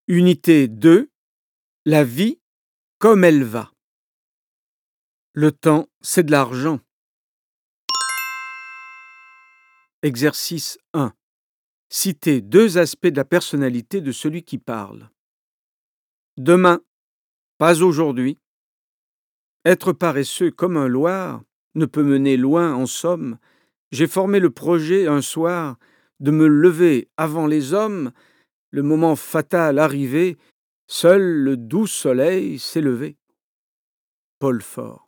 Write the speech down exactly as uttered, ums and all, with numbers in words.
Unité deux. La vie comme elle va. Le temps, c'est de l'argent. Exercice un. Citer deux aspects de la personnalité de celui qui parle. Demain, pas aujourd'hui. Être paresseux comme un loir ne peut mener loin en somme. J'ai formé le projet un soir de me lever avant les hommes. Le moment fatal arrivé, seul le doux soleil s'est levé. Paul Fort.